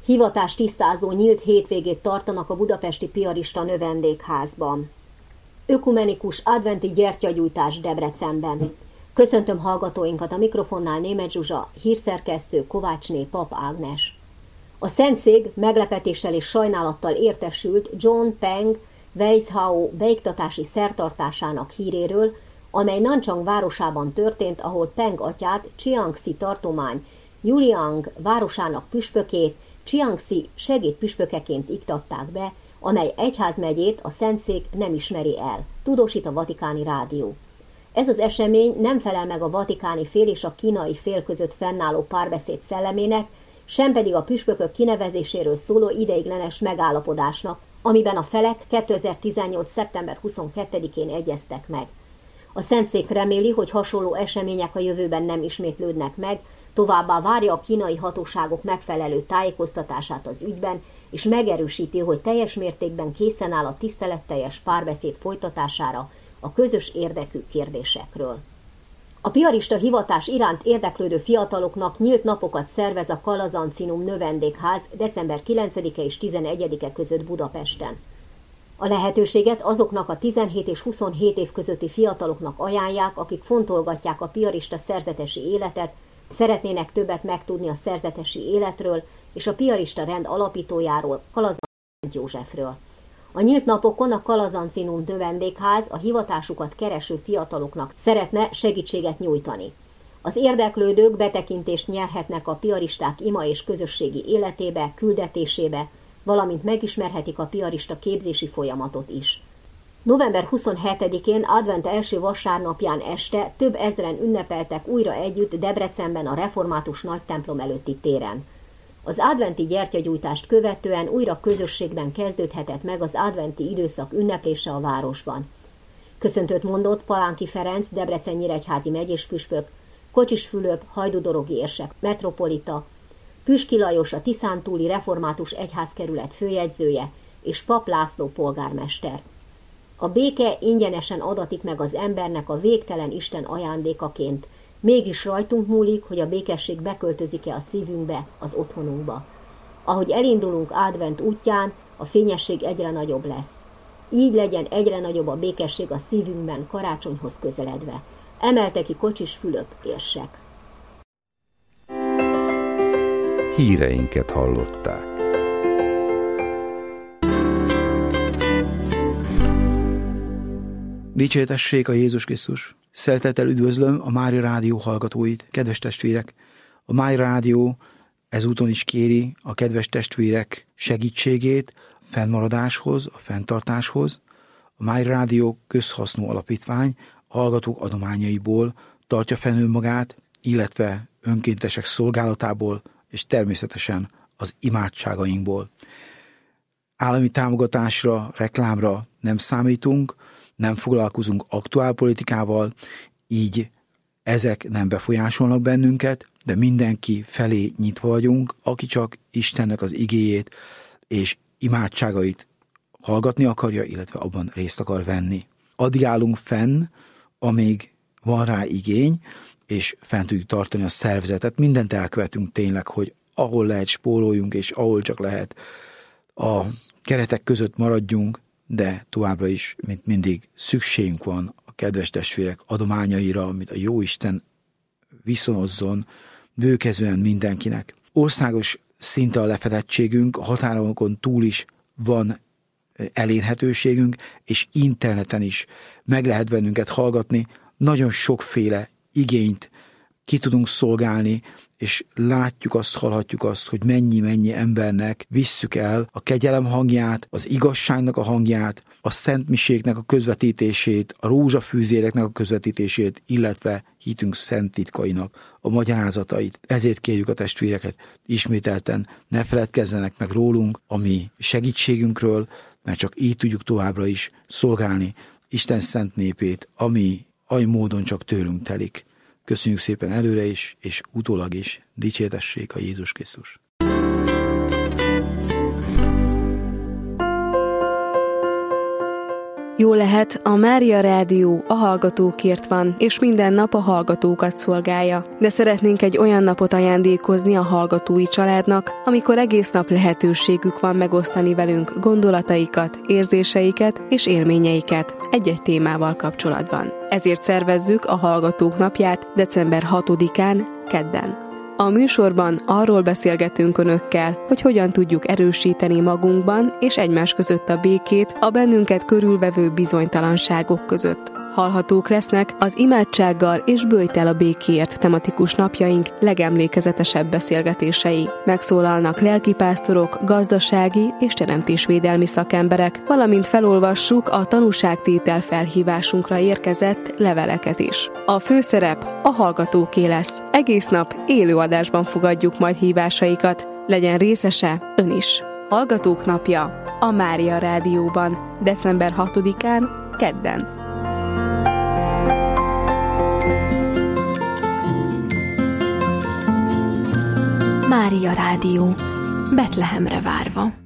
Hivatás tisztázó nyílt hétvégét tartanak a budapesti Piarista növendékházban. Ökumenikus adventi gyertyagyújtás Debrecenben. Köszöntöm hallgatóinkat, a mikrofonnál Németh Zsuzsa, hírszerkesztő Kovácsné Pap Ágnes. A Szentszég meglepetéssel és sajnálattal értesült John Peng Weishao beiktatási szertartásának híréről, amely Nanchang városában történt, ahol Peng atyát, Jiangxi tartomány Yuliang városának püspökét Jiangxi segédpüspökeként iktatták be, amely egyházmegyét a Szentszék nem ismeri el, tudósít a Vatikáni Rádió. Ez az esemény nem felel meg a vatikáni fél és a kínai fél között fennálló párbeszéd szellemének, sem pedig a püspökök kinevezéséről szóló ideiglenes megállapodásnak, amiben a felek 2018. szeptember 22-én egyeztek meg. A Szentszék reméli, hogy hasonló események a jövőben nem ismétlődnek meg, továbbá várja a kínai hatóságok megfelelő tájékoztatását az ügyben, és megerősíti, hogy teljes mértékben készen áll a tiszteletteljes párbeszéd folytatására a közös érdekű kérdésekről. A piarista hivatás iránt érdeklődő fiataloknak nyílt napokat szervez a Kalazancinum növendékház december 9-e és 11-e között Budapesten. A lehetőséget azoknak a 17 és 27 év közötti fiataloknak ajánlják, akik fontolgatják a piarista szerzetesi életet, szeretnének többet megtudni a szerzetesi életről és a piarista rend alapítójáról, Kalazan Józsefről. A nyílt napokon a Kalazancinum növendékház a hivatásukat kereső fiataloknak szeretne segítséget nyújtani. Az érdeklődők betekintést nyerhetnek a piaristák ima és közösségi életébe, küldetésébe, valamint megismerhetik a piarista képzési folyamatot is. November 27-én advent első vasárnapján este több ezren ünnepeltek újra együtt Debrecenben a református nagytemplom előtti téren. Az adventi gyertyagyújtást követően újra közösségben kezdődhetett meg az adventi időszak ünneplése a városban. Köszöntőt mondott Palánki Ferenc, Debrecen-nyíregyházi megyéspüspök, Kocsis Fülöp, hajdúdorogi érsek, metropolita, Püski Lajos, a Tiszántúli református egyházkerület főjegyzője és Pap László polgármester. A béke ingyenesen adatik meg az embernek a végtelen Isten ajándékaként, mégis rajtunk múlik, hogy a békesség beköltözik-e a szívünkbe, az otthonunkba. Ahogy elindulunk advent útján, a fényesség egyre nagyobb lesz. Így legyen egyre nagyobb a békesség a szívünkben karácsonyhoz közeledve. Emelte ki Kocsis Fülöp érsek. Híreinket hallották. Dicsértessék a Jézus Krisztus! Szeretettel üdvözlöm a Mária Rádió hallgatóit, kedves testvérek! A Mária Rádió ezúton is kéri a kedves testvérek segítségét a fennmaradáshoz, a fenntartáshoz. A Mária Rádió közhasznú alapítvány a hallgatók adományaiból tartja fenn önmagát, illetve önkéntesek szolgálatából, és természetesen az imádságainkból. Állami támogatásra, reklámra nem számítunk, nem foglalkozunk aktuálpolitikával, így ezek nem befolyásolnak bennünket, de mindenki felé nyitva vagyunk, aki csak Istennek az igéjét és imádságait hallgatni akarja, illetve abban részt akar venni. Addig állunk fenn, amíg van rá igény, és fent tudjuk tartani a szervezetet. Mindent elkövetünk tényleg, hogy ahol lehet spóroljunk, és ahol csak lehet a keretek között maradjunk, de továbbra is, mint mindig, szükségünk van a kedves testvérek adományaira, amit a Jóisten viszonozzon bőkezően mindenkinek. Országos szinte a lefedettségünk, a határokon túl is van elérhetőségünk, és interneten is meg lehet bennünket hallgatni. Nagyon sokféle igényt ki tudunk szolgálni, és látjuk azt, hallhatjuk azt, hogy mennyi embernek visszük el a kegyelem hangját, az igazságnak a hangját, a szentmiséknek a közvetítését, a rózsafűzéreknek a közvetítését, illetve hitünk szent titkainak a magyarázatait. Ezért kérjük a testvéreket, ismételten ne feledkezzenek meg rólunk, a mi segítségünkről, mert csak így tudjuk továbbra is szolgálni Isten szent népét, ami oly módon csak tőlünk telik. Köszönjük szépen előre is, és utólag is. Dicsértessék a Jézus Krisztus! Jó lehet, a Mária Rádió a hallgatókért van, és minden nap a hallgatókat szolgálja. De szeretnénk egy olyan napot ajándékozni a hallgatói családnak, amikor egész nap lehetőségük van megosztani velünk gondolataikat, érzéseiket és élményeiket egy-egy témával kapcsolatban. Ezért szervezzük a Hallgatók Napját december 6-án, kedden. A műsorban arról beszélgetünk önökkel, hogy hogyan tudjuk erősíteni magunkban és egymás között a békét a bennünket körülvevő bizonytalanságok között. Hallhatók lesznek az imádsággal és böjtel a békéért tematikus napjaink legemlékezetesebb beszélgetései. Megszólalnak lelkipásztorok, gazdasági és teremtésvédelmi szakemberek, valamint felolvassuk a tanúságtétel felhívásunkra érkezett leveleket is. A főszerep a hallgatóké lesz. Egész nap élő adásban fogadjuk majd hívásaikat. Legyen részese ön is. Hallgatók Napja a Mária Rádióban, december 6-án, kedden. Mária Rádió, Betlehemre várva.